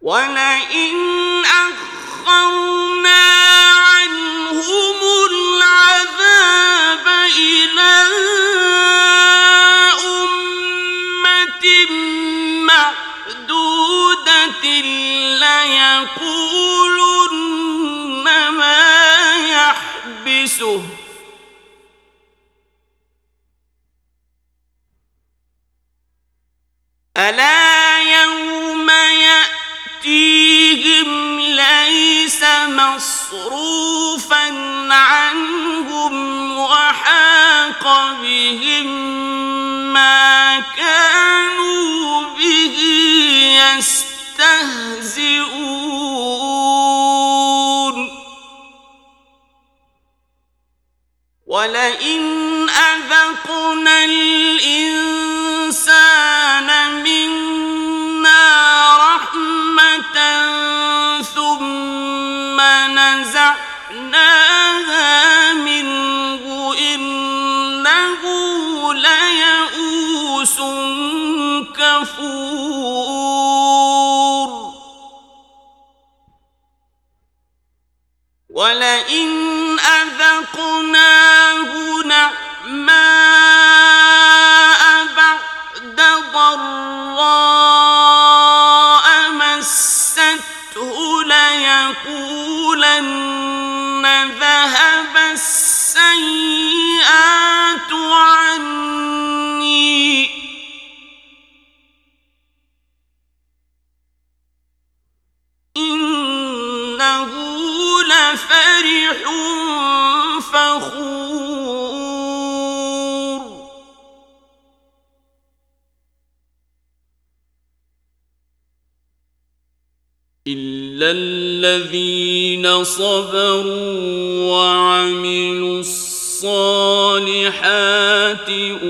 وَلَئِنْ أَخَّرْنَا عَنْهُمُ الْعَذَابَ إِلَىٰ أُمَّةٍ مَّعْدُودَةٍ لَّيَقُولُنَّ مَا يَحْبِسُهُ ۗ أَلَا يَوْمَ يَأْتِيهِمْ لَيْسَ مَصْرُوفًا عَنْهُمْ وَحَاقَ بِهِم مَّا كَانُوا بِهِ يَسْتَهْزِئُونَ وَلَئِنْ أَذَقْنَا الْإِنسَانَ مِنَّا رَحْمَةً ثُمَّ نَزَعْنَاهَا مِنْهُ إِنَّهُ لَيَئُوسٌ كَفُورٌ وَلَئِنْ أَذَقْنَاهُ نَعْمَاءَ بَعْدَ ضَرَّاءَ مَسَّتْهُ لَيَقُولَنَّ ذَهَبَ السَّيِّئَاتُ عَنِّي إِنَّهُ لَفَرِحٌ فَخُورٌ إِلَّا الَّذِينَ صَبَرُوا وَعَمِلُوا الصَّالِحَاتِ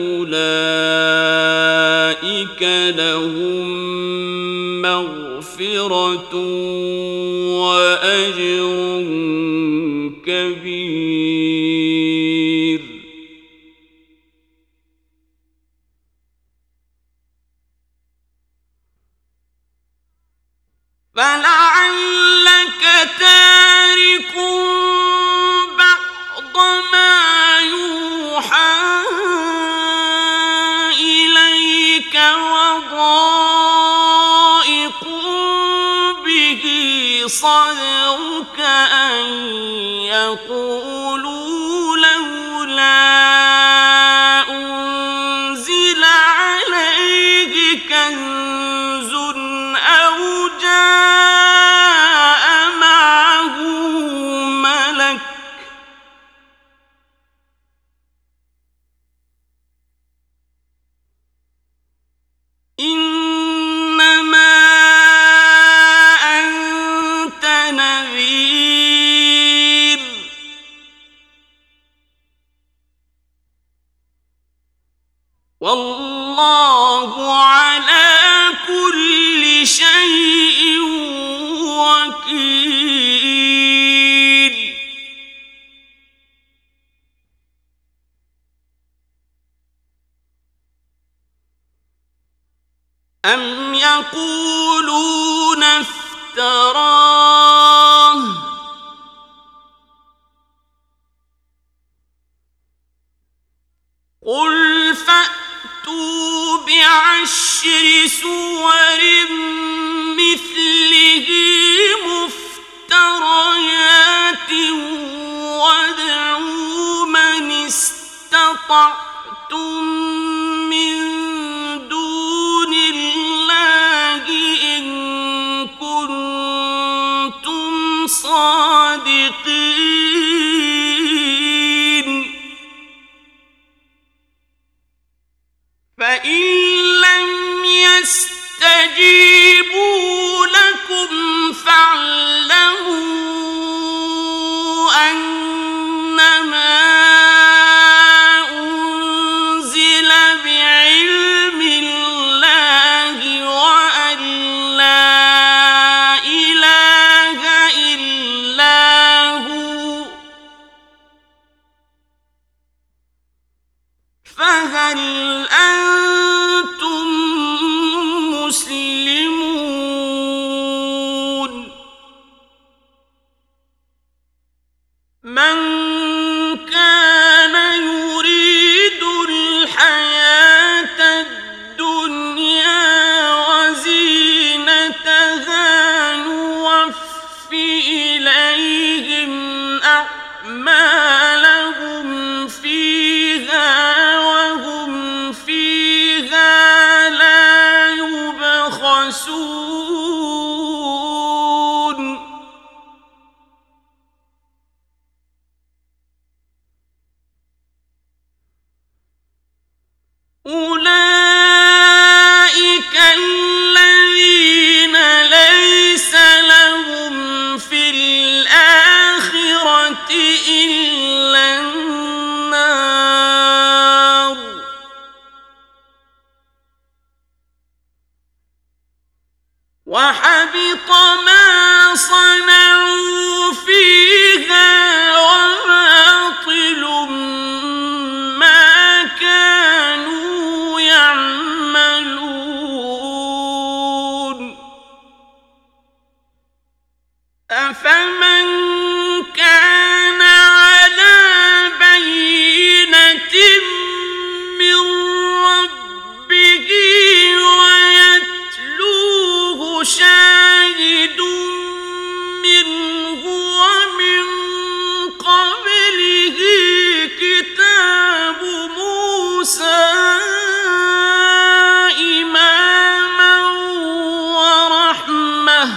أُولَئِكَ لَهُم مَّغْفِرَةٌ وَأَجْرٌ كَبِيرٌ فَلَعَلَّكَ تَارِكٌ بَعْضَ مَا يُوحَىٰ إِلَيْكَ وَضَائِقٌ بِهِ صَدْرُكَ أَن يَقُولُوا لَوْلَا أُنزِلَ عَلَيْهِ كَنزٌ أَوْ جَاءَ مَعَهُ مَلَكٌ ۚ إِنَّمَا أَنتَ نَذِيرٌ ۚ وَاللَّهُ عَلَىٰ كُلِّ شَيْءٍ وَكِيلٌ أَمْ يَقُولُونَ افْتَرَاهُ ۖ قُلْ فَأْتُوا بِعَشْرِ سُوَرٍ مِّثْلِهِ مُفْتَرَيَاتٍ وَادْعُوا مَنِ اسْتَطَعْتُم مِّن دُونِ اللَّهِ إِن كُنتُمْ صَادِقِينَ فَإِن لَّمْ يَسْتَجِيبُوا لَكُمْ فَاعْلَمُوا أَنَّمَا أُنزِلَ بِعِلْمِ اللَّهِ وَأَن لَّا إِلَٰهَ إِلَّا هُوَ ۖ فَهَلْ أَنتُم مُّسْلِمُونَ أعمالهم فيها وهم فيها لا يبخسون أولئك الذين ليس لهم في الآخرة إلا النار وحبط ما صنعوا فيها وباطل ما كانوا يعملون أفمن كان على بينة من ربه ويتلوه شاهد منه ومن قبله كتاب موسى إماما ورحمة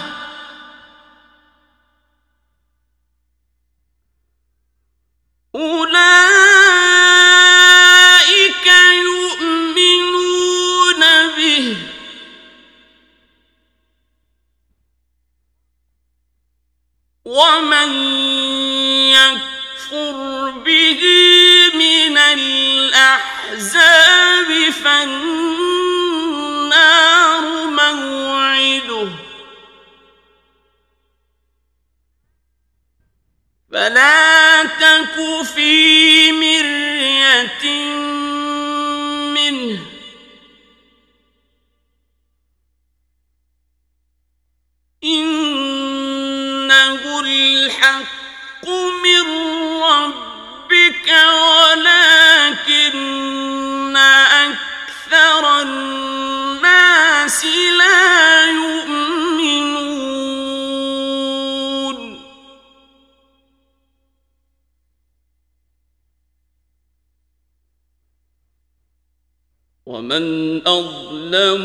أولئك يؤمنون به ومن يكفر به من الأحزاب فالنار موعده فلا تك في مرية منه إنه الحق من ربك ولكن أكثر الناس لا يؤمنون ومن أظلم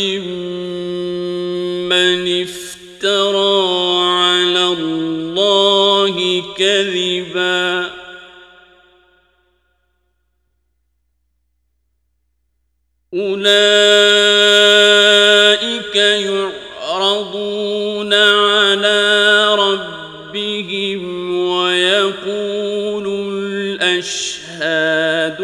ممن افترى على الله كذبا أولئك يعرضون على ربهم ويقول الأشهاد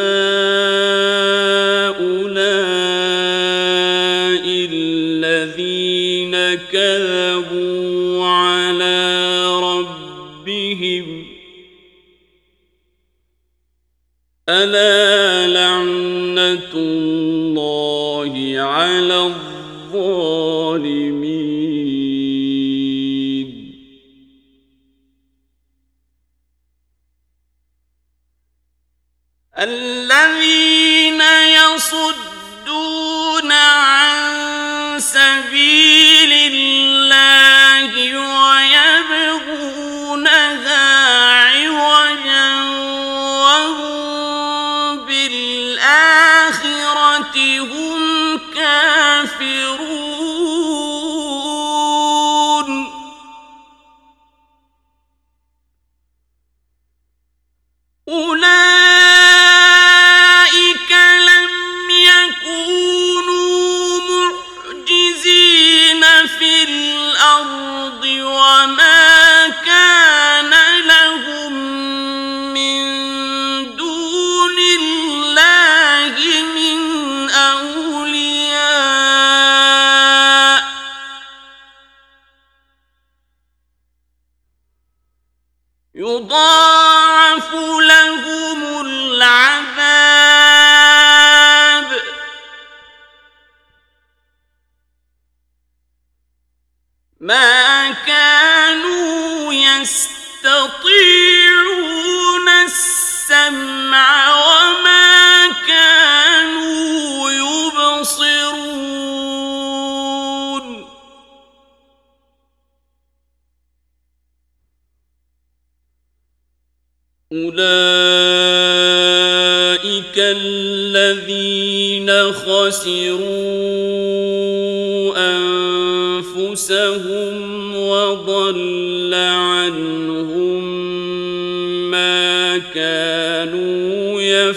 هؤلاء الذين كذبوا على ربهم ألا لعنة الله على الظالمين الذين يصدون عن سبيل الله ويبغونها عوجا وهم بالآخرة هم كافرون أولئك لم يكونوا معجزين في الأرض وما كان لهم من دون الله من أولياء يضاعف لهم العذاب ما كانوا يستطيعون السمع وما كانوا يبصرون أولئك الذين خسروا أنفسهم وضل عنهم ما كانوا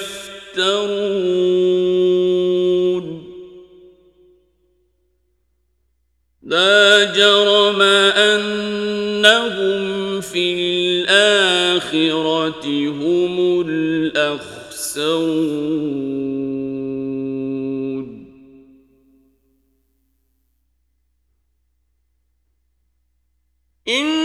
يفترون لا جرم أنهم في الآخرة هم الأخسرون إن